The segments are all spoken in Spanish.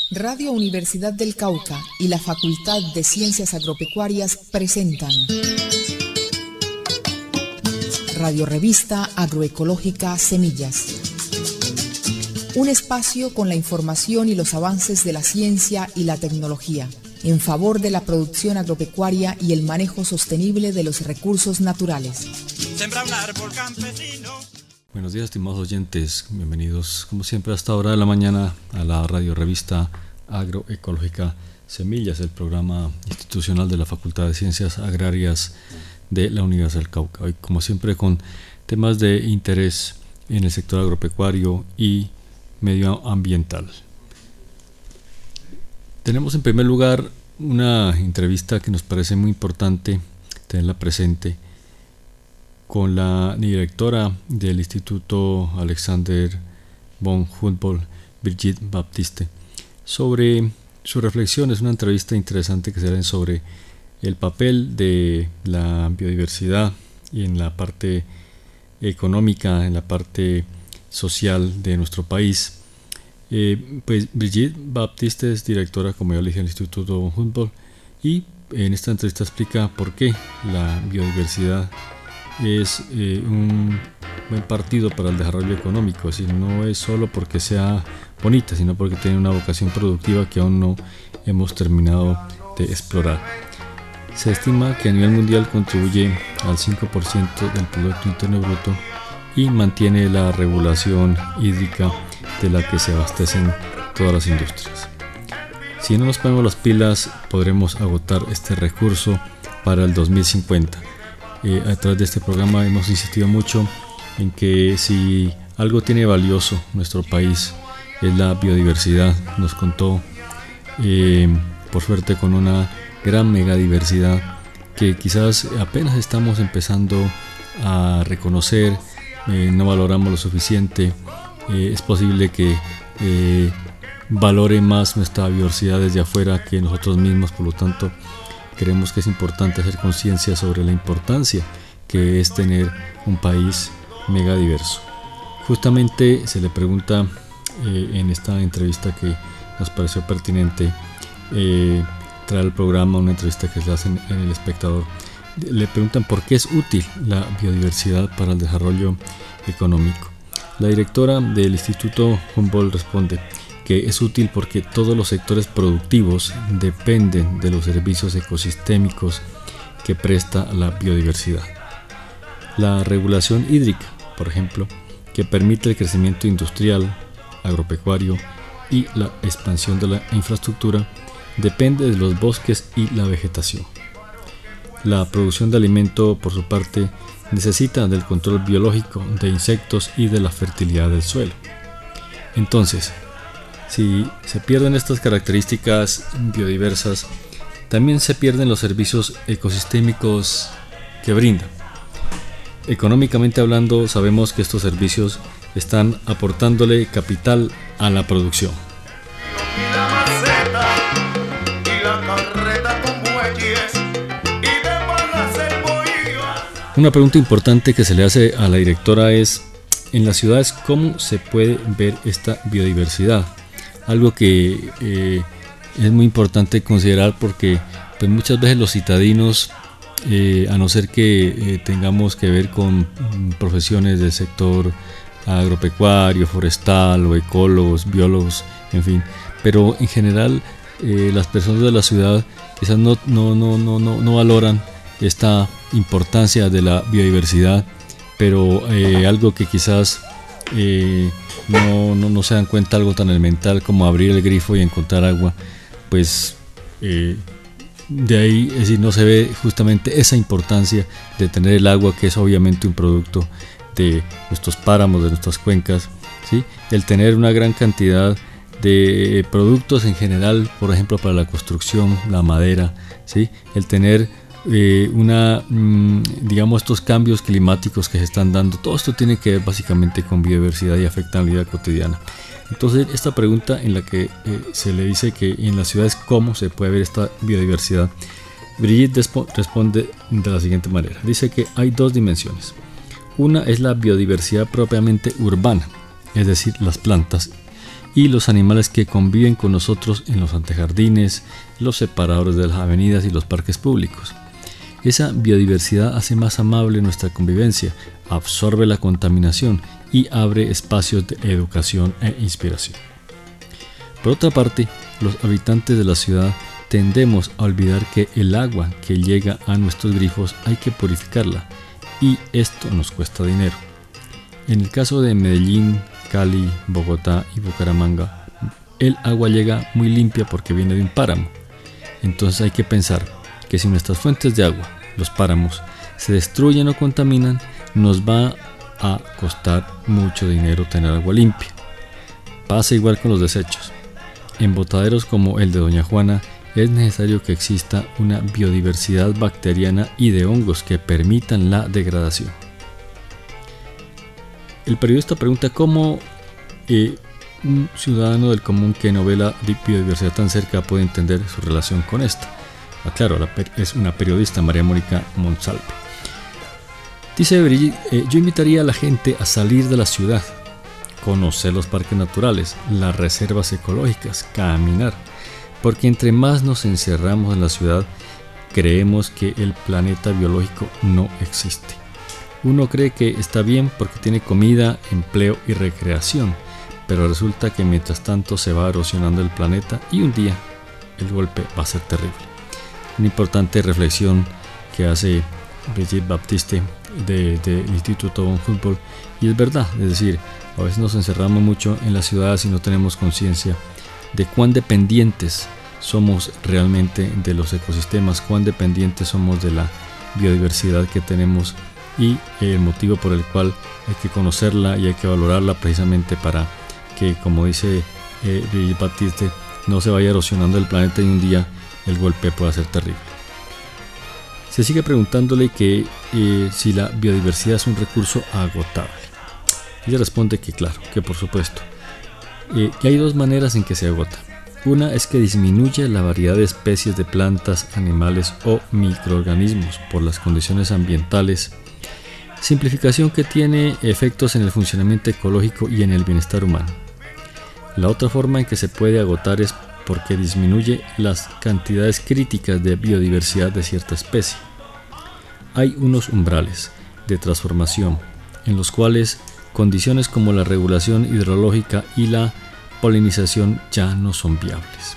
Radio Universidad del Cauca y la Facultad de Ciencias Agropecuarias presentan Radio Revista Agroecológica Semillas. Un espacio con la información y los avances de la ciencia y la tecnología en favor de la producción agropecuaria y el manejo sostenible de los recursos naturales. Sembra un árbol campesino. Buenos días, estimados oyentes, bienvenidos como siempre a esta hora de la mañana a la Radio Revista Agroecológica Semillas, el programa institucional de la Facultad de Ciencias Agrarias de la Universidad del Cauca. Hoy, como siempre, con temas de interés en el sector agropecuario y medioambiental. Tenemos en primer lugar una entrevista que nos parece muy importante tenerla presente con la directora del Instituto Alexander von Humboldt, Brigitte Baptiste, sobre sus reflexiones. Una entrevista interesante que se da sobre el papel de la biodiversidad y en la parte económica, en la parte social de nuestro país. Pues Brigitte Baptiste es directora, como ya le dije, del Instituto von Humboldt, y en esta entrevista explica por qué la biodiversidad es un buen partido para el desarrollo económico. Es decir, no es solo porque sea bonita, sino porque tiene una vocación productiva que aún no hemos terminado de explorar. Se estima que a nivel mundial contribuye al 5% del Producto Interno Bruto y mantiene la regulación hídrica de la que se abastecen todas las industrias. Si no nos ponemos las pilas, podremos agotar este recurso para el 2050. A través de este programa hemos insistido mucho en que si algo tiene valioso nuestro país es la biodiversidad. Nos contó, por suerte, con una gran megadiversidad que quizás apenas estamos empezando a reconocer, no valoramos lo suficiente. Es posible que valore más nuestra biodiversidad desde afuera que nosotros mismos. Por lo tanto, creemos que es importante hacer conciencia sobre la importancia que es tener un país megadiverso. Justamente se le pregunta en esta entrevista, que nos pareció pertinente traer al programa, una entrevista que se hace en El Espectador. Le preguntan por qué es útil la biodiversidad para el desarrollo económico. La directora del Instituto Humboldt responde que es útil porque todos los sectores productivos dependen de los servicios ecosistémicos que presta la biodiversidad. La regulación hídrica, por ejemplo, que permite el crecimiento industrial, agropecuario y la expansión de la infraestructura, depende de los bosques y la vegetación. La producción de alimento, por su parte, necesita del control biológico de insectos y de la fertilidad del suelo. Entonces, si se pierden estas características biodiversas, también se pierden los servicios ecosistémicos que brindan. Económicamente hablando, sabemos que estos servicios están aportándole capital a la producción. Una pregunta importante que se le hace a la directora es: en las ciudades, ¿cómo se puede ver esta biodiversidad? Algo que es muy importante considerar, porque pues muchas veces los citadinos, a no ser que tengamos que ver con profesiones del sector agropecuario, forestal o ecólogos, biólogos, en fin, pero en general las personas de la ciudad quizás no valoran esta importancia de la biodiversidad, pero algo que quizás no se dan cuenta, algo tan elemental como abrir el grifo y encontrar agua, pues de ahí, es decir, no se ve justamente esa importancia de tener el agua, que es obviamente un producto de nuestros páramos, de nuestras cuencas, ¿sí? El tener una gran cantidad de productos en general, por ejemplo para la construcción, la madera, ¿sí? El tener digamos, estos cambios climáticos que se están dando, todo esto tiene que ver básicamente con biodiversidad y afecta la vida cotidiana. Entonces, esta pregunta en la que se le dice que en las ciudades cómo se puede ver esta biodiversidad, Brigitte responde de la siguiente manera. Dice que hay dos dimensiones. Una es la biodiversidad propiamente urbana, es decir, las plantas, y los animales que conviven con nosotros en los antejardines, los separadores de las avenidas y los parques públicos. Esa biodiversidad hace más amable nuestra convivencia, absorbe la contaminación y abre espacios de educación e inspiración. Por otra parte, los habitantes de la ciudad tendemos a olvidar que el agua que llega a nuestros grifos hay que purificarla, y esto nos cuesta dinero. En el caso de Medellín, Cali, Bogotá y Bucaramanga, el agua llega muy limpia porque viene de un páramo. Entonces hay que pensar que si nuestras fuentes de agua, los páramos, se destruyen o contaminan, nos va a costar mucho dinero tener agua limpia. Pasa igual con los desechos. En botaderos como el de Doña Juana es necesario que exista una biodiversidad bacteriana y de hongos que permitan la degradación. El periodista pregunta cómo un ciudadano del común que no ve la biodiversidad tan cerca puede entender su relación con esta. Claro, es una periodista, María Mónica Monsalve. Dice Brigitte, yo invitaría a la gente a salir de la ciudad, conocer los parques naturales, las reservas ecológicas, caminar, porque entre más nos encerramos en la ciudad, creemos que el planeta biológico no existe. Uno cree que está bien porque tiene comida, empleo y recreación, pero resulta que mientras tanto se va erosionando el planeta y un día el golpe va a ser terrible. Una importante reflexión que hace Brigitte Baptiste del Instituto von Humboldt, y es verdad, es decir, a veces nos encerramos mucho en las ciudades y no tenemos conciencia de cuán dependientes somos realmente de los ecosistemas, cuán dependientes somos de la biodiversidad que tenemos, y el motivo por el cual hay que conocerla y hay que valorarla precisamente para que, como dice Brigitte Baptiste, no se vaya erosionando el planeta y un día el golpe pueda ser terrible. Se sigue preguntándole que si la biodiversidad es un recurso agotable. Ella responde que claro, que por supuesto, que hay dos maneras en que se agota. Una es que disminuye la variedad de especies de plantas, animales o microorganismos por las condiciones ambientales, simplificación que tiene efectos en el funcionamiento ecológico y en el bienestar humano. La otra forma en que se puede agotar es porque disminuye las cantidades críticas de biodiversidad de cierta especie. Hay unos umbrales de transformación en los cuales condiciones como la regulación hidrológica y la polinización ya no son viables.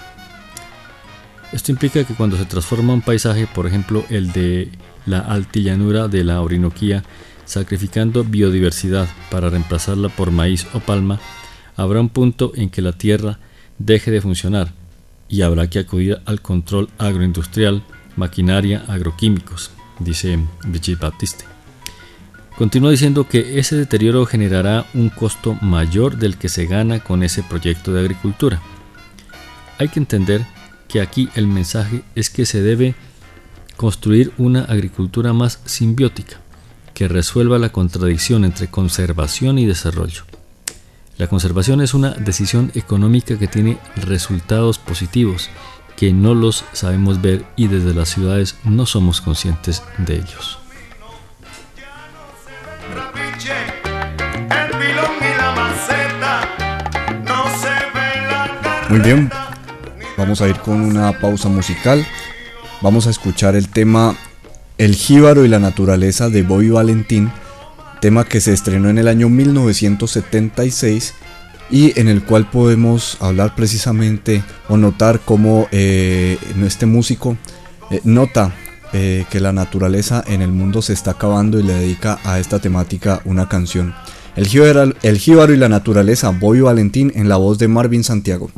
Esto implica que cuando se transforma un paisaje, por ejemplo el de la altillanura de la Orinoquía, sacrificando biodiversidad para reemplazarla por maíz o palma, habrá un punto en que la tierra deje de funcionar y habrá que acudir al control agroindustrial, maquinaria, agroquímicos, dice Brigitte Baptiste. Continúa diciendo que ese deterioro generará un costo mayor del que se gana con ese proyecto de agricultura. Hay que entender que aquí el mensaje es que se debe construir una agricultura más simbiótica, que resuelva la contradicción entre conservación y desarrollo. La conservación es una decisión económica que tiene resultados positivos, que no los sabemos ver y desde las ciudades no somos conscientes de ellos. Muy bien, vamos a ir con una pausa musical. Vamos a escuchar el tema El jíbaro y la naturaleza de Bobby Valentín, tema que se estrenó en el año 1976 y en el cual podemos hablar precisamente o notar cómo este músico nota que la naturaleza en el mundo se está acabando y le dedica a esta temática una canción. El jíbaro y la naturaleza, Bobby Valentín, en la voz de Marvin Santiago.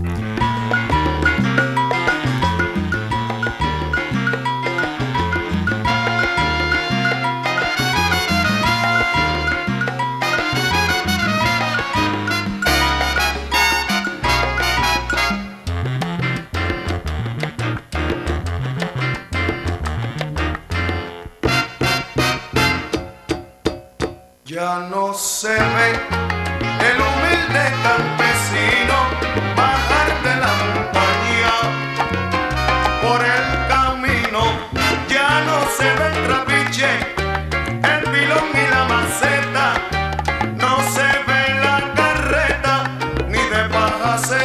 Ya no se ve el humilde campesino bajar de la montaña por el camino. Ya no se ve el trapiche, el pilón y la maceta. No se ve la carreta, ni de paja se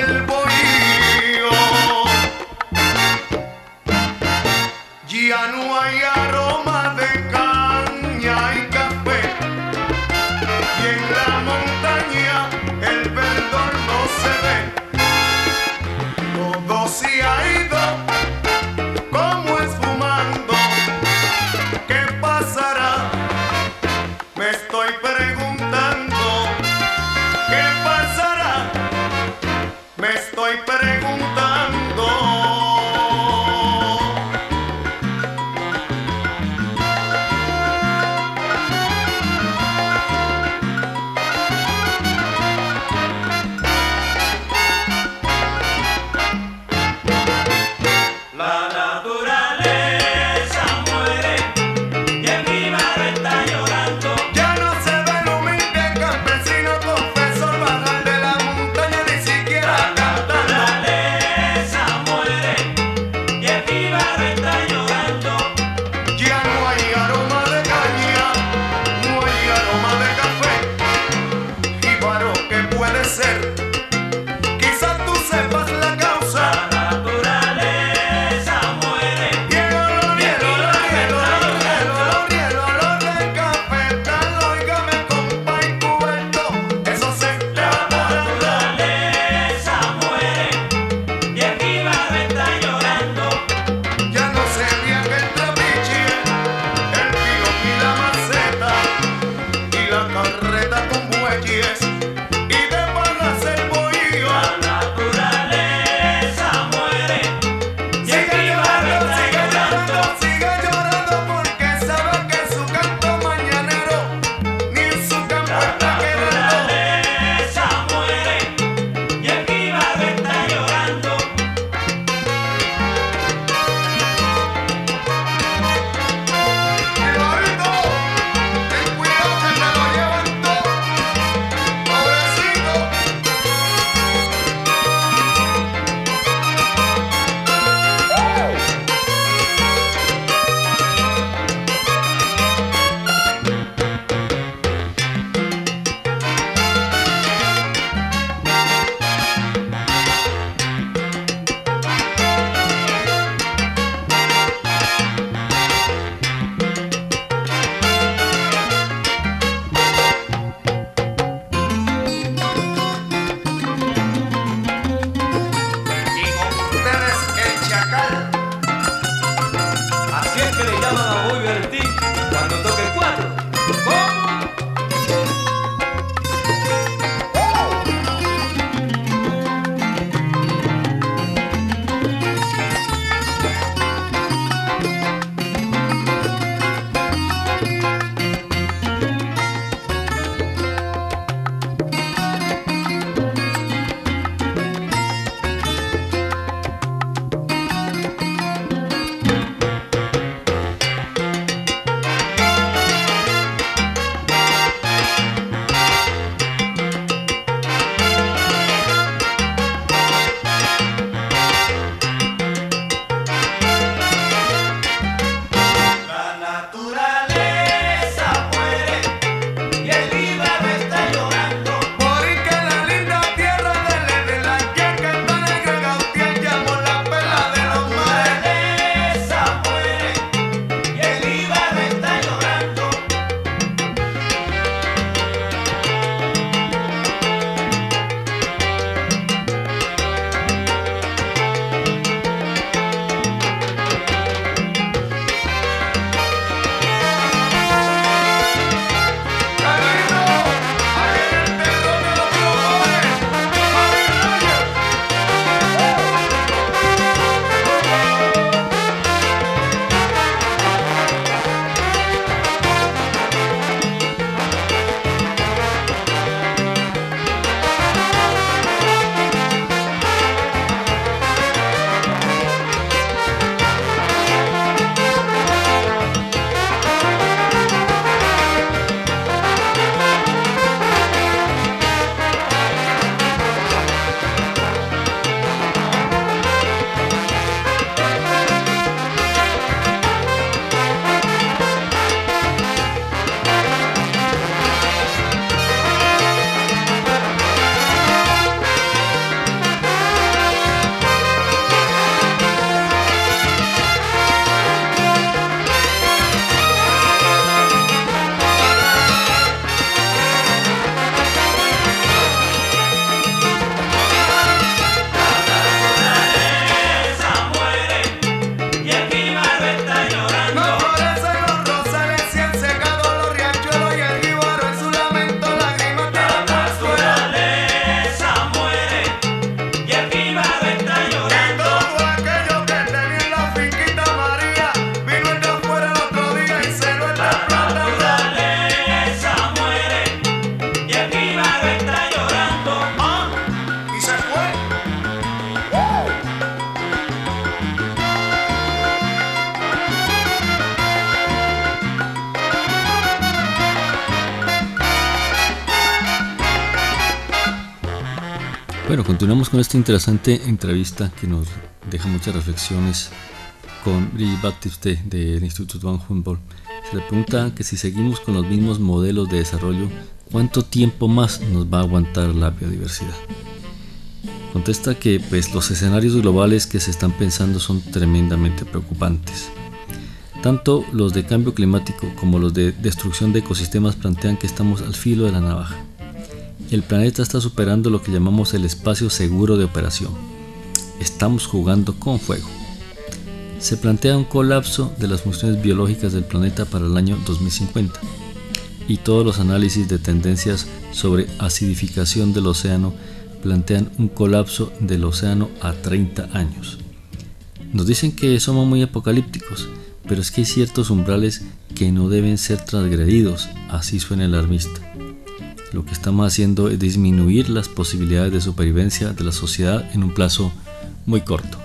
Bueno, continuamos con esta interesante entrevista que nos deja muchas reflexiones con Brigitte Baptiste del Instituto Van Humboldt. Se le pregunta que si seguimos con los mismos modelos de desarrollo, ¿cuánto tiempo más nos va a aguantar la biodiversidad? Contesta que los escenarios globales que se están pensando son tremendamente preocupantes. Tanto los de cambio climático como los de destrucción de ecosistemas plantean que estamos al filo de la navaja. El planeta está superando lo que llamamos el espacio seguro de operación. Estamos jugando con fuego. Se plantea un colapso de las funciones biológicas del planeta para el año 2050 y todos los análisis de tendencias sobre acidificación del océano plantean un colapso del océano a 30 años. Nos dicen que somos muy apocalípticos, pero es que hay ciertos umbrales que no deben ser transgredidos, así suena el alarmista. Lo que estamos haciendo es disminuir las posibilidades de supervivencia de la sociedad en un plazo muy corto.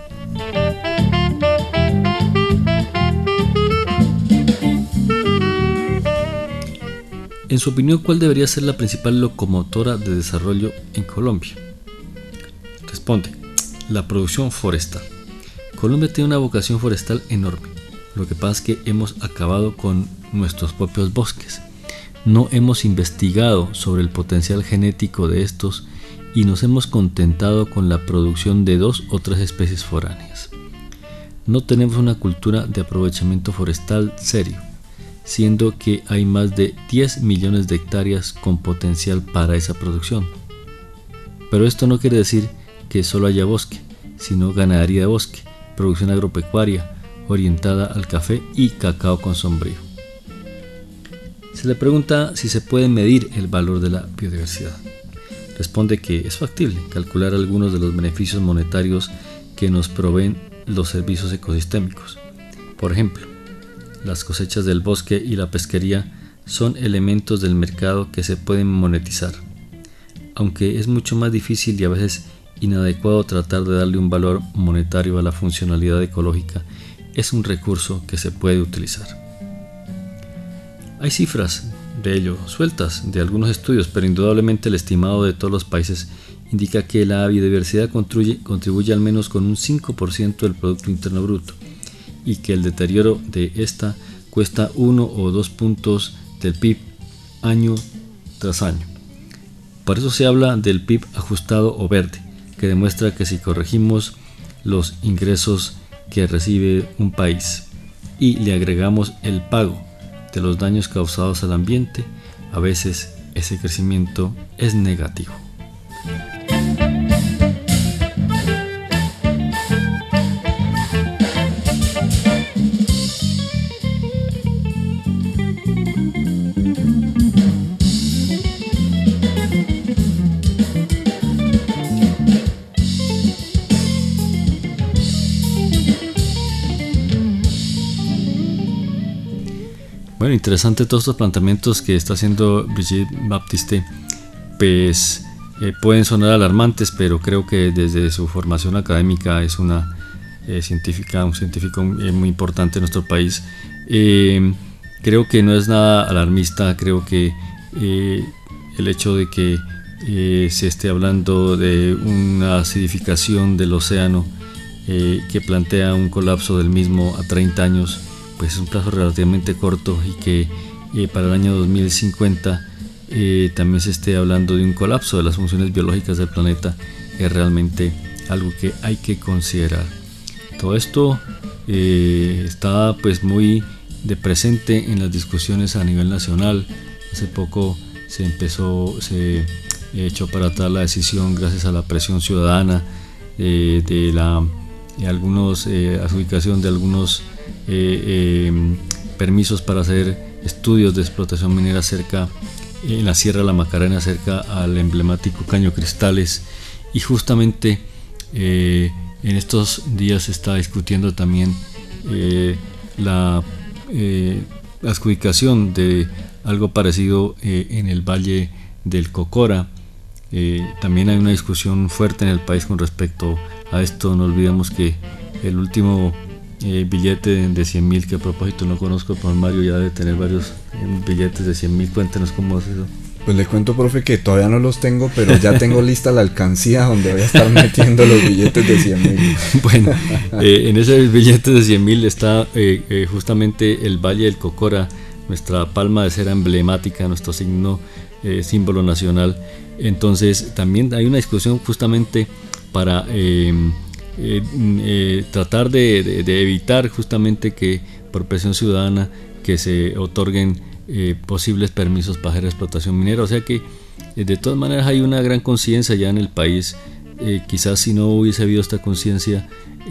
En su opinión, ¿cuál debería ser la principal locomotora de desarrollo en Colombia? Responde, la producción forestal. Colombia tiene una vocación forestal enorme. Lo que pasa es que hemos acabado con nuestros propios bosques. No hemos investigado sobre el potencial genético de estos y nos hemos contentado con la producción de 2 o 3 especies foráneas. No tenemos una cultura de aprovechamiento forestal serio, siendo que hay más de 10 millones de hectáreas con potencial para esa producción. Pero esto no quiere decir que solo haya bosque, sino ganadería de bosque, producción agropecuaria orientada al café y cacao con sombrío. Se le pregunta si se puede medir el valor de la biodiversidad. Responde que es factible calcular algunos de los beneficios monetarios que nos proveen los servicios ecosistémicos. Por ejemplo, las cosechas del bosque y la pesquería son elementos del mercado que se pueden monetizar, aunque es mucho más difícil y a veces inadecuado tratar de darle un valor monetario a la funcionalidad ecológica. Es un recurso que se puede utilizar. Hay cifras de ello sueltas de algunos estudios, pero indudablemente el estimado de todos los países indica que la biodiversidad contribuye al menos con un 5% del Producto Interno Bruto y que el deterioro de esta cuesta 1 o 2 puntos del PIB año tras año. Por eso se habla del PIB ajustado o verde, que demuestra que si corregimos los ingresos que recibe un país y le agregamos el pago de los daños causados al ambiente, a veces ese crecimiento es negativo. Bueno, interesante todos estos planteamientos que está haciendo Brigitte Baptiste, pues pueden sonar alarmantes, pero creo que desde su formación académica es una un científico muy importante en nuestro país. Creo que no es nada alarmista, creo que el hecho de que se esté hablando de una acidificación del océano que plantea un colapso del mismo a 30 años, pues es un plazo relativamente corto y que para el año 2050 también se esté hablando de un colapso de las funciones biológicas del planeta es realmente algo que hay que considerar. Todo esto está pues muy de presente en las discusiones a nivel nacional. Hace poco se echó para atrás la decisión gracias a la presión ciudadana de algunos adjudicación de algunos permisos para hacer estudios de explotación minera en la Sierra de la Macarena, cerca al emblemático Caño Cristales, y justamente en estos días se está discutiendo también la adjudicación de algo parecido en el Valle del Cocora. También hay una discusión fuerte en el país con respecto a esto. No olvidemos que el último billete de 100.000, que a propósito no conozco, pero Mario ya debe tener varios billetes de 100.000. Cuéntenos cómo es eso. Pues le cuento, profe, que todavía no los tengo, pero ya tengo lista la alcancía donde voy a estar metiendo los billetes de 100.000. Bueno, en esos billetes de 100.000 está justamente el Valle del Cocora, nuestra palma de cera emblemática, nuestro símbolo nacional. Entonces también hay una discusión justamente para tratar de evitar justamente que por presión ciudadana que se otorguen posibles permisos para hacer explotación minera. O sea que de todas maneras hay una gran conciencia ya en el país. Quizás si no hubiese habido esta conciencia,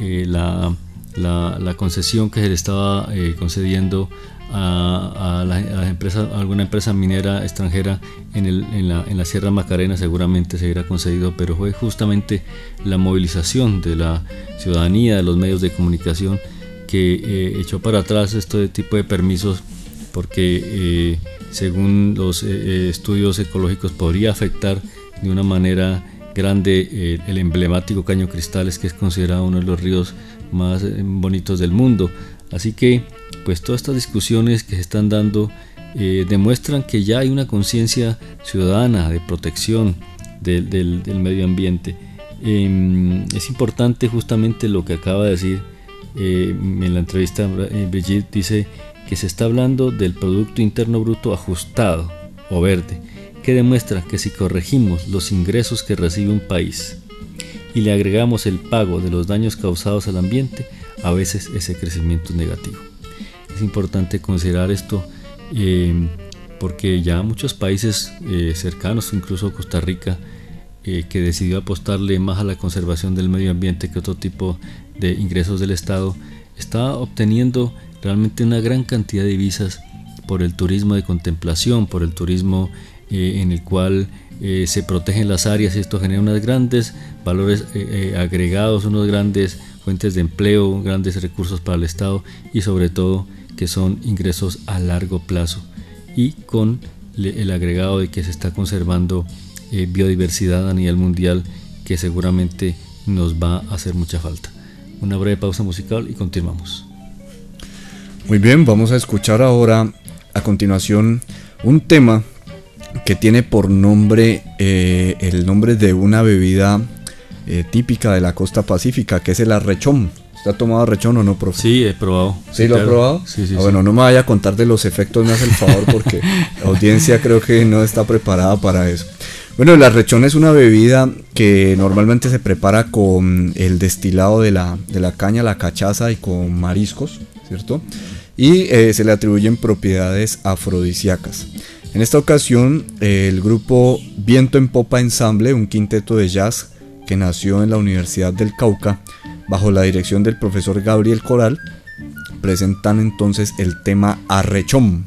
la concesión que se le estaba concediendo a las empresas, a alguna empresa minera extranjera en la Sierra Macarena seguramente se hubiera concedido, pero fue justamente la movilización de la ciudadanía, de los medios de comunicación, que echó para atrás este tipo de permisos, porque según los estudios ecológicos podría afectar de una manera grande el emblemático Caño Cristales, que es considerado uno de los ríos más bonitos del mundo. Así que pues todas estas discusiones que se están dando demuestran que ya hay una conciencia ciudadana de protección del medio ambiente. Es importante justamente lo que acaba de decir en la entrevista. Brigitte dice que se está hablando del Producto Interno Bruto ajustado o verde, que demuestra que si corregimos los ingresos que recibe un país y le agregamos el pago de los daños causados al ambiente, a veces ese crecimiento es negativo. Es importante considerar esto porque ya muchos países cercanos, incluso Costa Rica, que decidió apostarle más a la conservación del medio ambiente que otro tipo de ingresos del Estado, está obteniendo realmente una gran cantidad de divisas por el turismo de contemplación, por el turismo en el cual se protegen las áreas, y esto genera unos grandes valores agregados, unos grandes fuentes de empleo, grandes recursos para el Estado, y sobre todo que son ingresos a largo plazo, y con el agregado de que se está conservando biodiversidad a nivel mundial, que seguramente nos va a hacer mucha falta. Una breve pausa musical y continuamos. Muy bien, vamos a escuchar ahora a continuación un tema que tiene por nombre el nombre de una bebida típica de la costa pacífica, que es el arrechón. ¿Usted ha tomado arrechón o no, profe? Sí, he probado. ¿Sí, lo ha probado? Sí, sí. Bueno, no me vaya a contar de los efectos, me hace el favor, porque la audiencia creo que no está preparada para eso. Bueno, el arrechón es una bebida que normalmente se prepara con el destilado de la caña, la cachaza, y con mariscos, ¿cierto? Y se le atribuyen propiedades afrodisíacas. En esta ocasión, el grupo Viento en Popa Ensamble, un quinteto de jazz que nació en la Universidad del Cauca, bajo la dirección del profesor Gabriel Coral, presentan entonces el tema Arrechón.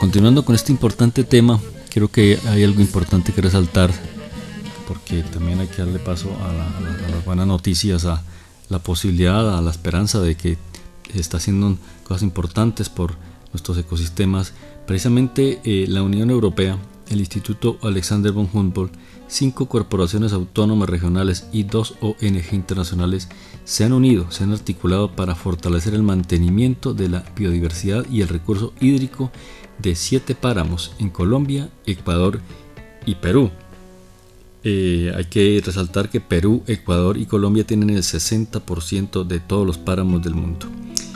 continuando con este importante tema, creo que hay algo importante que resaltar, porque también hay que darle paso a las buenas noticias, a la posibilidad, a la esperanza de que se está haciendo cosas importantes por nuestros ecosistemas. Precisamente la Unión Europea, el Instituto Alexander von Humboldt, 5 corporaciones autónomas regionales y 2 ONG internacionales se han unido, se han articulado para fortalecer el mantenimiento de la biodiversidad y el recurso hídrico de 7 páramos en Colombia, Ecuador y Perú. Hay que resaltar que Perú, Ecuador y Colombia tienen el 60% de todos los páramos del mundo.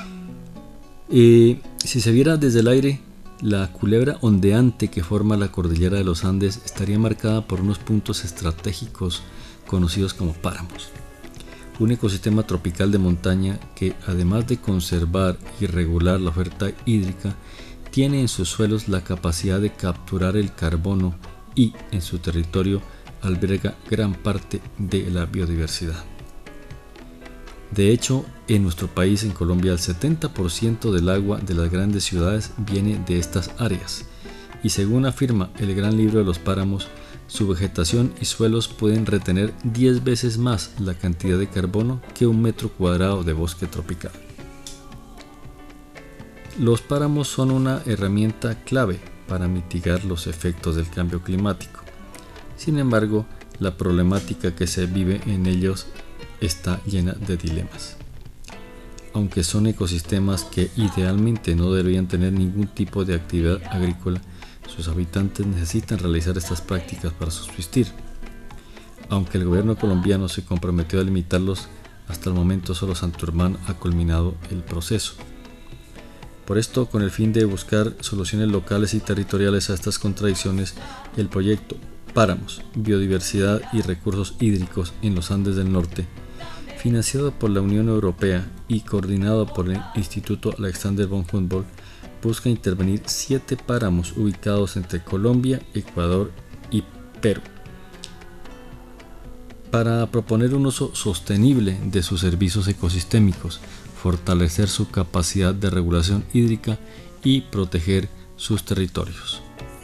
Si se viera desde el aire, la culebra ondeante que forma la cordillera de los Andes estaría marcada por unos puntos estratégicos conocidos como páramos. Un ecosistema tropical de montaña que, además de conservar y regular la oferta hídrica, tiene en sus suelos la capacidad de capturar el carbono y, en su territorio, alberga gran parte de la biodiversidad. De hecho, en nuestro país, en Colombia, el 70% del agua de las grandes ciudades viene de estas áreas, y según afirma el Gran Libro de los Páramos, su vegetación y suelos pueden retener 10 veces más la cantidad de carbono que un metro cuadrado de bosque tropical. Los páramos son una herramienta clave para mitigar los efectos del cambio climático. Sin embargo, la problemática que se vive en ellos está llena de dilemas. Aunque son ecosistemas que idealmente no deberían tener ningún tipo de actividad agrícola, sus habitantes necesitan realizar estas prácticas para subsistir. Aunque el gobierno colombiano se comprometió a limitarlos, hasta el momento solo Santurbán ha culminado el proceso. Por esto, con el fin de buscar soluciones locales y territoriales a estas contradicciones, el proyecto Páramos, Biodiversidad y Recursos Hídricos en los Andes del Norte, financiado por la Unión Europea y coordinado por el Instituto Alexander von Humboldt, busca intervenir 7 páramos ubicados entre Colombia, Ecuador y Perú, para proponer un uso sostenible de sus servicios ecosistémicos, fortalecer su capacidad de regulación hídrica y proteger sus territorios.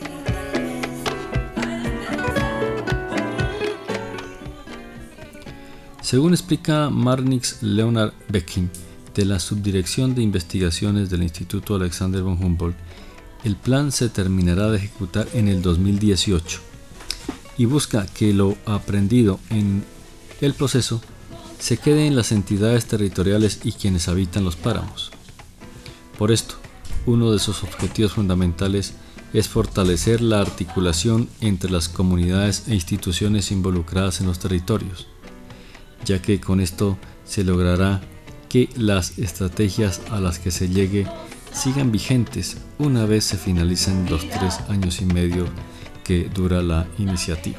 Según explica Marnix Leonard Becking, de la Subdirección de Investigaciones del Instituto Alexander von Humboldt, el plan se terminará de ejecutar en el 2018 y busca que lo aprendido en el proceso se quede en las entidades territoriales y quienes habitan los páramos. Por esto, uno de sus objetivos fundamentales es fortalecer la articulación entre las comunidades e instituciones involucradas en los territorios, ya que con esto se logrará que las estrategias a las que se llegue sigan vigentes una vez se finalicen los 3 años y medio que dura la iniciativa.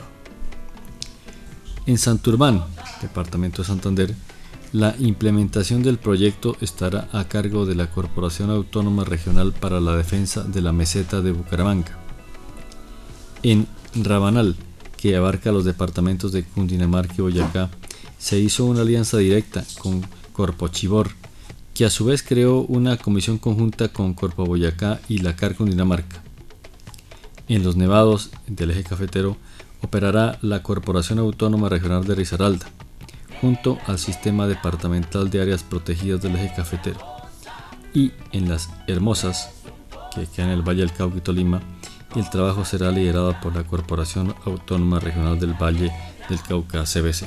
En Santurbán, departamento de Santander, la implementación del proyecto estará a cargo de la Corporación Autónoma Regional para la Defensa de la Meseta de Bucaramanga. En Rabanal, que abarca los departamentos de Cundinamarca y Boyacá, se hizo una alianza directa con Corpochibor, que a su vez creó una comisión conjunta con Corpo Boyacá y la CAR Cundinamarca. En los nevados del eje cafetero operará la Corporación Autónoma Regional de Risaralda, junto al Sistema Departamental de Áreas Protegidas del eje cafetero. Y en las Hermosas, que quedan en el Valle del Cauca y Tolima, el trabajo será liderado por la Corporación Autónoma Regional del Valle del Cauca, CBC.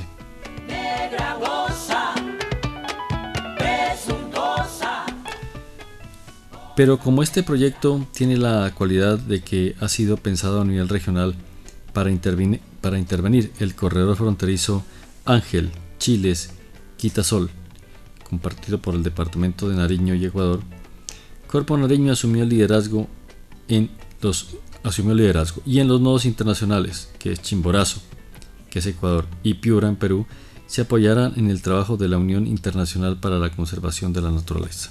Pero como este proyecto tiene la cualidad de que ha sido pensado a nivel regional para intervenir el corredor fronterizo Ángel, Chiles, Quitasol, compartido por el departamento de Nariño y Ecuador, Corpo Nariño asumió liderazgo y en los nodos internacionales, que es Chimborazo, que es Ecuador, y Piura en Perú, se apoyarán en el trabajo de la Unión Internacional para la Conservación de la Naturaleza.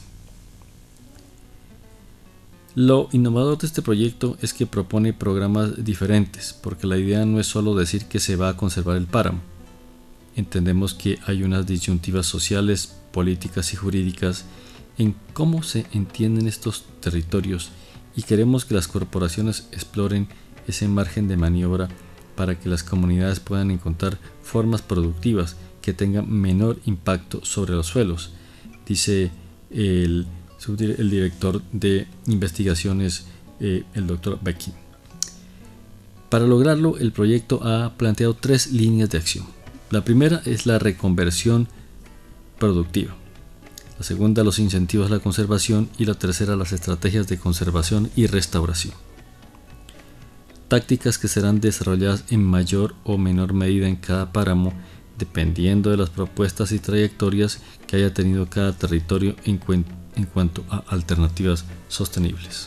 Lo innovador de este proyecto es que propone programas diferentes, porque la idea no es solo decir que se va a conservar el páramo. Entendemos que hay unas disyuntivas sociales, políticas y jurídicas en cómo se entienden estos territorios y queremos que las corporaciones exploren ese margen de maniobra para que las comunidades puedan encontrar formas productivas que tengan menor impacto sobre los suelos, dice el director de investigaciones, el Dr. Becky. Para lograrlo, el proyecto ha planteado 3 líneas de acción. La primera es la reconversión productiva, la segunda los incentivos a la conservación y la tercera las estrategias de conservación y restauración. Tácticas que serán desarrolladas en mayor o menor medida en cada páramo, dependiendo de las propuestas y trayectorias que haya tenido cada territorio en cuanto a alternativas sostenibles.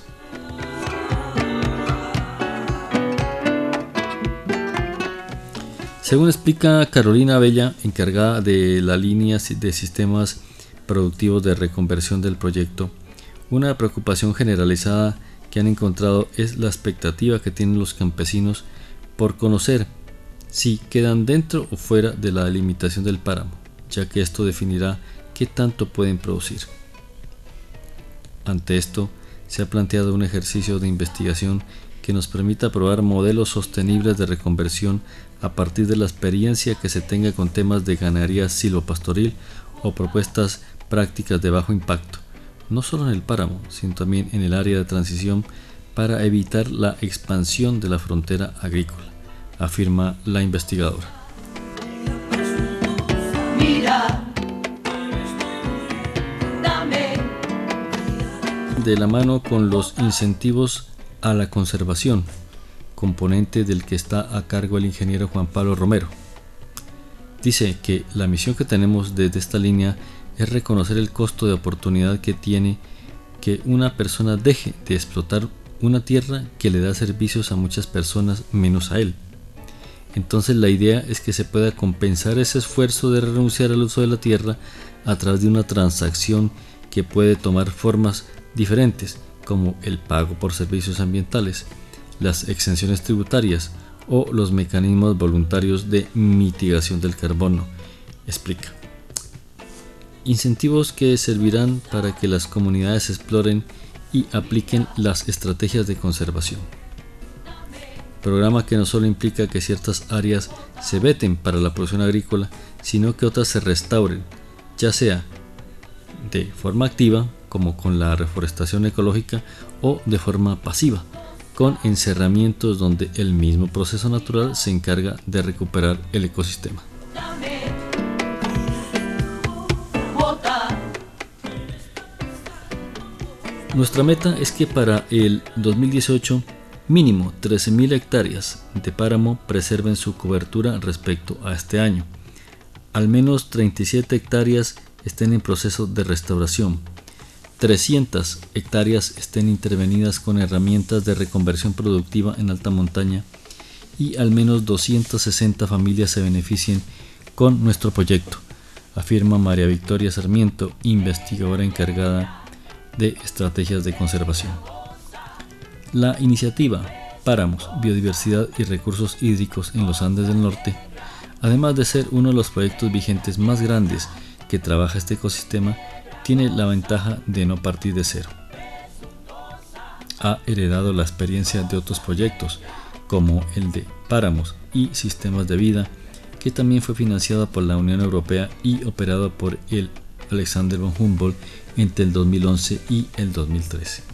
Según explica Carolina Abella, encargada de la línea de sistemas productivos de reconversión del proyecto, una preocupación generalizada que han encontrado es la expectativa que tienen los campesinos por conocer si quedan dentro o fuera de la delimitación del páramo, ya que esto definirá qué tanto pueden producir. Ante esto, se ha planteado un ejercicio de investigación que nos permita probar modelos sostenibles de reconversión a partir de la experiencia que se tenga con temas de ganadería silvopastoril o propuestas prácticas de bajo impacto, no solo en el páramo, sino también en el área de transición para evitar la expansión de la frontera agrícola, afirma la investigadora. De la mano con los incentivos a la conservación, componente del que está a cargo el ingeniero Juan Pablo Romero. Dice que la misión que tenemos desde esta línea es reconocer el costo de oportunidad que tiene que una persona deje de explotar una tierra que le da servicios a muchas personas menos a él. Entonces la idea es que se pueda compensar ese esfuerzo de renunciar al uso de la tierra a través de una transacción que puede tomar formas diferentes, como el pago por servicios ambientales, las exenciones tributarias o los mecanismos voluntarios de mitigación del carbono, explica. Incentivos que servirán para que las comunidades exploren y apliquen las estrategias de conservación. Programa que no solo implica que ciertas áreas se veten para la producción agrícola, sino que otras se restauren, ya sea de forma activa, como con la reforestación ecológica, o de forma pasiva, con encerramientos donde el mismo proceso natural se encarga de recuperar el ecosistema. Nuestra meta es que para el 2018 mínimo 13.000 hectáreas de páramo preserven su cobertura respecto a este año. Al menos 37 hectáreas estén en proceso de restauración. 300 hectáreas estén intervenidas con herramientas de reconversión productiva en alta montaña y al menos 260 familias se beneficien con nuestro proyecto, afirma María Victoria Sarmiento, investigadora encargada de estrategias de conservación. La iniciativa Páramos, Biodiversidad y Recursos Hídricos en los Andes del Norte, además de ser uno de los proyectos vigentes más grandes que trabaja este ecosistema, tiene la ventaja de no partir de cero. Ha heredado la experiencia de otros proyectos, como el de Páramos y Sistemas de Vida, que también fue financiado por la Unión Europea y operado por el Alexander von Humboldt entre el 2011 y el 2013.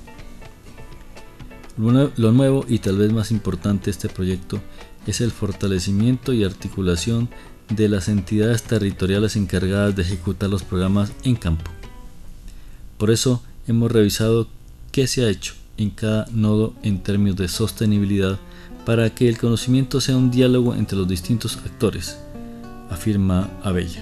Lo nuevo y tal vez más importante de este proyecto es el fortalecimiento y articulación de las entidades territoriales encargadas de ejecutar los programas en campo. Por eso hemos revisado qué se ha hecho en cada nodo en términos de sostenibilidad para que el conocimiento sea un diálogo entre los distintos actores, afirma Abella.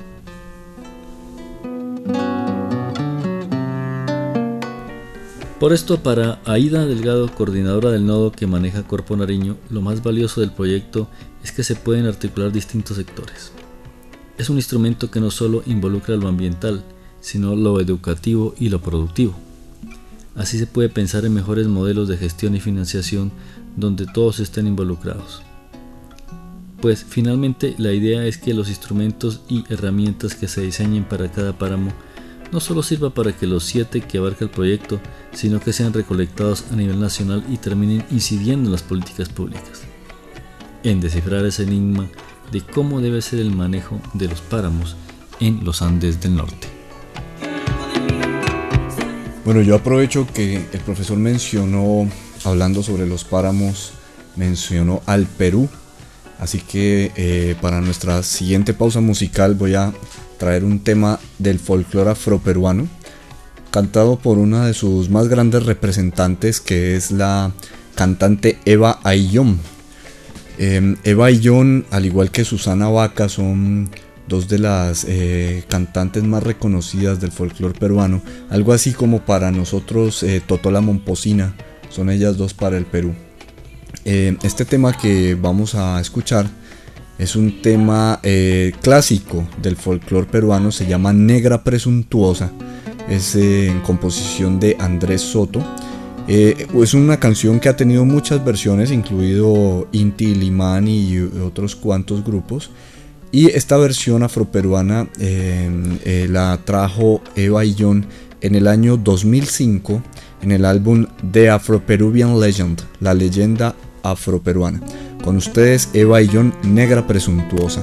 Por esto, para Aida Delgado, coordinadora del nodo que maneja Corpo Nariño, lo más valioso del proyecto es que se pueden articular distintos sectores. Es un instrumento que no solo involucra lo ambiental, sino lo educativo y lo productivo. Así se puede pensar en mejores modelos de gestión y financiación donde todos estén involucrados. Pues finalmente la idea es que los instrumentos y herramientas que se diseñen para cada páramo no solo sirva para que los 7 que abarca el proyecto, sino que sean recolectados a nivel nacional y terminen incidiendo en las políticas públicas, en descifrar ese enigma de cómo debe ser el manejo de los páramos en los Andes del norte. Bueno, yo aprovecho que el profesor mencionó, hablando sobre los páramos, mencionó al Perú, así que para nuestra siguiente pausa musical voy a traer un tema del folclore afroperuano, cantado por una de sus más grandes representantes, que es la cantante Eva Ayllón. Eva Ayllón, al igual que Susana Vaca, son dos de las cantantes más reconocidas del folclore peruano, algo así como para nosotros Totó la Momposina, son ellas dos para el Perú. Este tema que vamos a escuchar es un tema clásico del folclore peruano, se llama Negra Presuntuosa, es en composición de Andrés Soto. Es una canción que ha tenido muchas versiones, incluido Inti Limán y otros cuantos grupos, y esta versión afroperuana la trajo Eva Ayllón en el año 2005 en el álbum The Afro-Peruvian Legend, la leyenda afroperuana. Con ustedes Eva Ayllón, Negra Presuntuosa.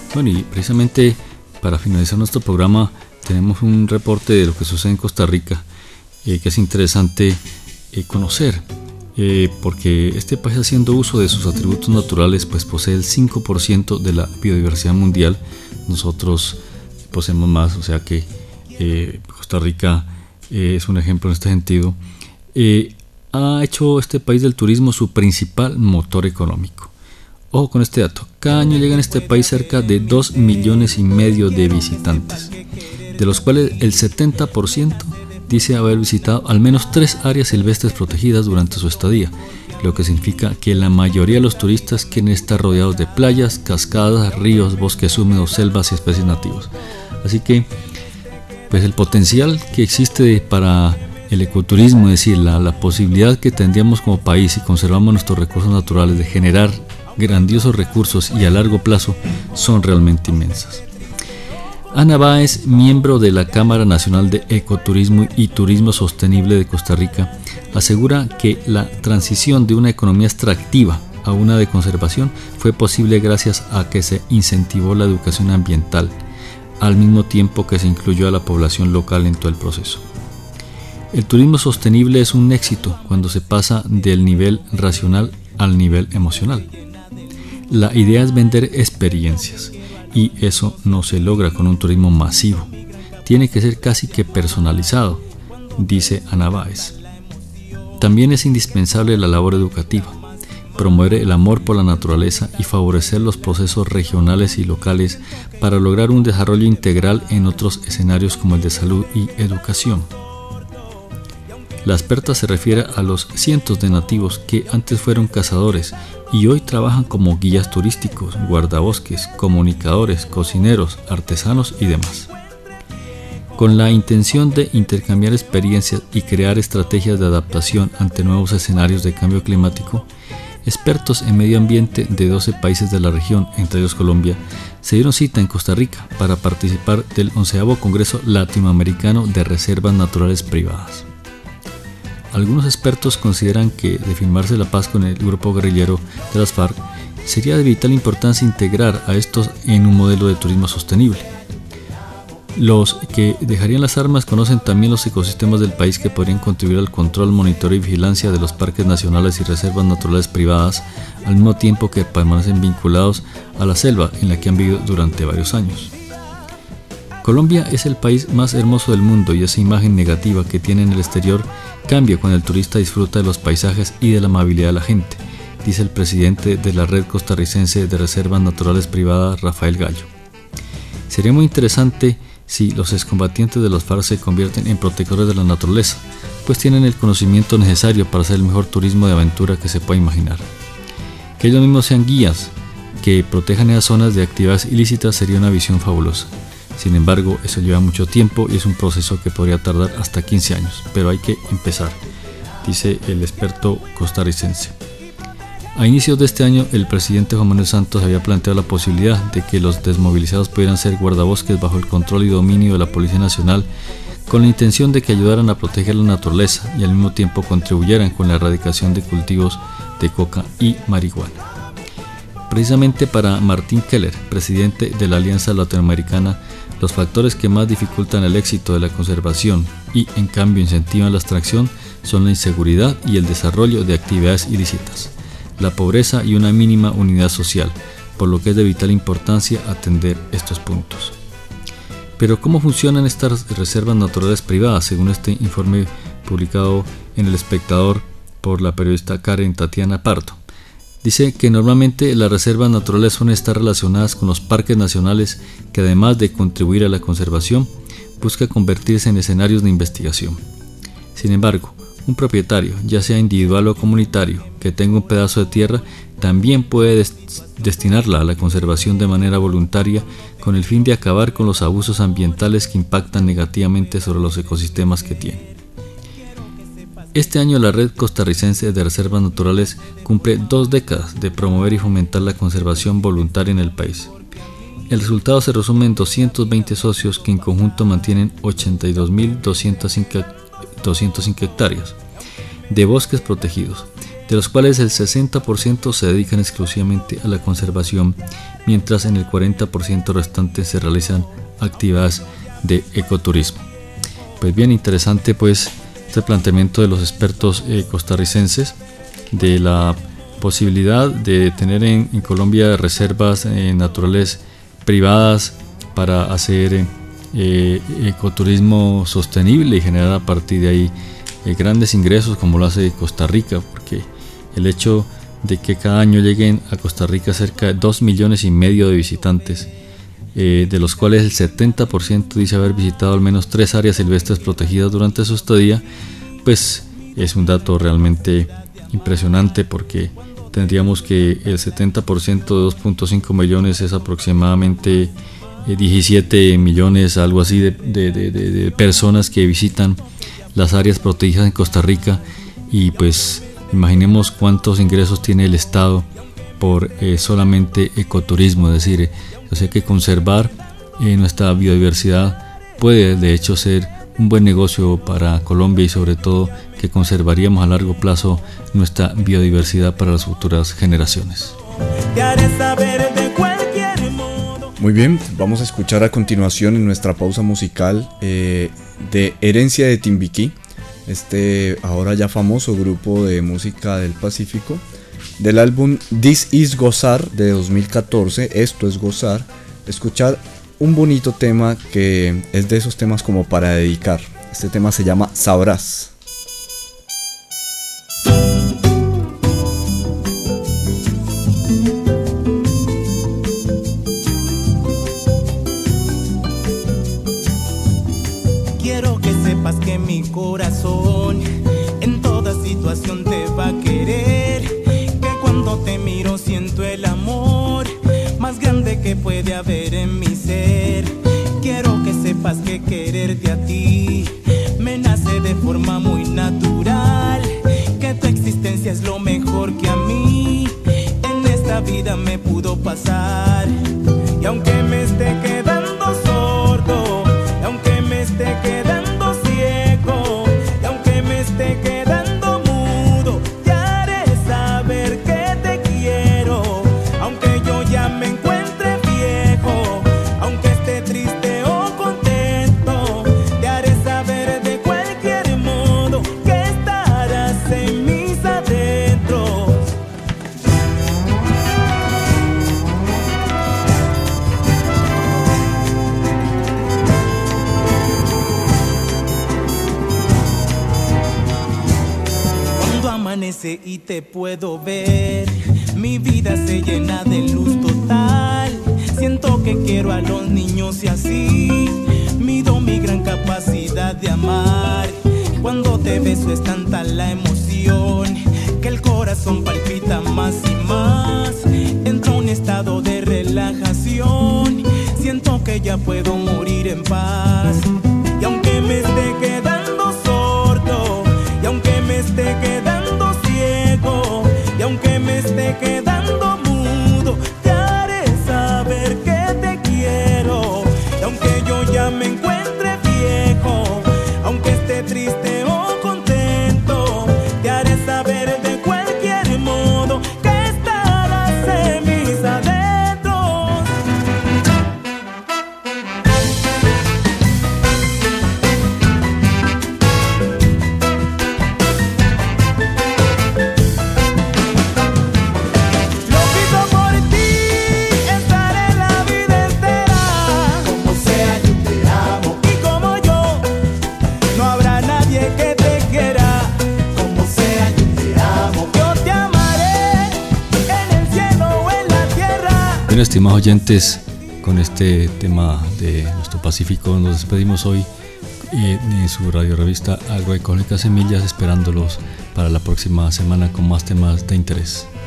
Bueno, y precisamente para finalizar nuestro programa tenemos un reporte de lo que sucede en Costa Rica, que es interesante conocer, porque este país, haciendo uso de sus atributos naturales, pues posee el 5% de la biodiversidad mundial. Nosotros poseemos más, o sea que Costa Rica es un ejemplo en este sentido. Ha hecho este país del turismo su principal motor económico. Ojo con este dato: cada año llegan a este país cerca de 2,5 millones de visitantes, de los cuales el 70% dice haber visitado al menos 3 áreas silvestres protegidas durante su estadía, lo que significa que la mayoría de los turistas quieren estar rodeados de playas, cascadas, ríos, bosques húmedos, selvas y especies nativas. Así que pues el potencial que existe para el ecoturismo, es decir, la posibilidad que tendríamos como país si conservamos nuestros recursos naturales de generar grandiosos recursos y a largo plazo, son realmente inmensas. Ana Báez, miembro de la Cámara Nacional de Ecoturismo y Turismo Sostenible de Costa Rica, asegura que la transición de una economía extractiva a una de conservación fue posible gracias a que se incentivó la educación ambiental, al mismo tiempo que se incluyó a la población local en todo el proceso. El turismo sostenible es un éxito cuando se pasa del nivel racional al nivel emocional. La idea es vender experiencias, y eso no se logra con un turismo masivo. Tiene que ser casi que personalizado, dice Ana Báez. También es indispensable la labor educativa, promover el amor por la naturaleza y favorecer los procesos regionales y locales para lograr un desarrollo integral en otros escenarios como el de salud y educación. La experta se refiere a los cientos de nativos que antes fueron cazadores y hoy trabajan como guías turísticos, guardabosques, comunicadores, cocineros, artesanos y demás. Con la intención de intercambiar experiencias y crear estrategias de adaptación ante nuevos escenarios de cambio climático, expertos en medio ambiente de 12 países de la región, entre ellos Colombia, se dieron cita en Costa Rica para participar del 11º Congreso Latinoamericano de Reservas Naturales Privadas. Algunos expertos consideran que, de firmarse la paz con el grupo guerrillero de las FARC, sería de vital importancia integrar a estos en un modelo de turismo sostenible. Los que dejarían las armas conocen también los ecosistemas del país que podrían contribuir al control, monitoreo y vigilancia de los parques nacionales y reservas naturales privadas, al mismo tiempo que permanecen vinculados a la selva en la que han vivido durante varios años. Colombia es el país más hermoso del mundo y esa imagen negativa que tiene en el exterior cambia cuando el turista disfruta de los paisajes y de la amabilidad de la gente, dice el presidente de la Red Costarricense de Reservas Naturales Privadas, Rafael Gallo. Sería muy interesante si los excombatientes de las FARC se convierten en protectores de la naturaleza, pues tienen el conocimiento necesario para hacer el mejor turismo de aventura que se pueda imaginar. Que ellos mismos sean guías que protejan esas zonas de actividades ilícitas sería una visión fabulosa. Sin embargo, eso lleva mucho tiempo y es un proceso que podría tardar hasta 15 años, pero hay que empezar, dice el experto costarricense. A inicios de este año, el presidente Juan Manuel Santos había planteado la posibilidad de que los desmovilizados pudieran ser guardabosques bajo el control y dominio de la Policía Nacional, con la intención de que ayudaran a proteger la naturaleza y al mismo tiempo contribuyeran con la erradicación de cultivos de coca y marihuana. Precisamente para Martín Keller, presidente de la Alianza Latinoamericana, los factores que más dificultan el éxito de la conservación y en cambio incentivan la extracción son la inseguridad y el desarrollo de actividades ilícitas, la pobreza y una mínima unidad social, por lo que es de vital importancia atender estos puntos. Pero ¿cómo funcionan estas reservas naturales privadas? Según este informe publicado en El Espectador por la periodista Karen Tatiana Pardo. Dice que normalmente las reservas naturales suelen estar relacionadas con los parques nacionales que, además de contribuir a la conservación, busca convertirse en escenarios de investigación. Sin embargo, un propietario, ya sea individual o comunitario, que tenga un pedazo de tierra, también puede destinarla a la conservación de manera voluntaria con el fin de acabar con los abusos ambientales que impactan negativamente sobre los ecosistemas que tiene. Este año la Red Costarricense de Reservas Naturales cumple 2 décadas de promover y fomentar la conservación voluntaria en el país. El resultado se resume en 220 socios que en conjunto mantienen 82.205 hectáreas de bosques protegidos, de los cuales el 60% se dedican exclusivamente a la conservación, mientras en el 40% restante se realizan actividades de ecoturismo. Pues bien interesante pues este planteamiento de los expertos costarricenses de la posibilidad de tener en Colombia reservas naturales privadas para hacer ecoturismo sostenible y generar a partir de ahí grandes ingresos como lo hace Costa Rica, porque el hecho de que cada año lleguen a Costa Rica cerca de 2,5 millones de visitantes, de los cuales el 70% dice haber visitado al menos 3 áreas silvestres protegidas durante su estadía, pues es un dato realmente impresionante, porque tendríamos que el 70% de 2,5 millones es aproximadamente 17 millones, algo así, de personas que visitan las áreas protegidas en Costa Rica, y pues imaginemos cuántos ingresos tiene el Estado por solamente ecoturismo. Es decir, hay que conservar nuestra biodiversidad puede de hecho ser un buen negocio para Colombia, y sobre todo que conservaríamos a largo plazo nuestra biodiversidad para las futuras generaciones. Muy bien, vamos a escuchar a continuación en nuestra pausa musical de Herencia de Timbiquí, este ahora ya famoso grupo de música del Pacífico, del álbum This Is Gozar de 2014, Esto es Gozar. Escuchar un bonito tema que es de esos temas como para dedicar. Este tema se llama Sabrás. Quiero que sepas que mi corazón en toda situación te va a querer, que cuando te miro siento el amor más grande que puede haber en mi ser. Quiero que sepas que quererte a ti me nace de forma muy natural, que tu existencia es lo mejor que a mí en esta vida me pudo pasar. Y aunque me esté quedando sordo, y aunque me esté quedando ciego, y aunque me esté quedando mudo, te haré saber que te quiero. Aunque yo ya me encuentre viejo, aunque esté triste o contento, te haré saber de cualquier modo que estarás en mis adentros. Cuando amanece y te puedo ver, mi vida se llena de luz total. Siento que quiero a los niños y así mido mi gran capacidad de amar. Cuando te beso es tanta la emoción que el corazón palpita más y más. Entro a un estado de relajación, siento que ya puedo morir en paz. Y aunque me esté quedando sordo, y aunque me esté quedando ciego, y aunque me esté quedando mudo, te haré saber que te quiero. Y aunque yo ya me encuentre viejo, aunque esté triste o contento, te haré saber de cualquier modo que estarás en mis adentros. Loquito por ti, estaré la vida entera. Como sea yo te amo, y como yo no habrá nadie que te quiera. Como sea yo te amo, yo te amaré en el cielo o en la tierra. Bien, estimados oyentes, con este tema de nuestro Pacífico nos despedimos hoy en su radio revista Agroecológica Semillas, esperándolos para la próxima semana con más temas de interés.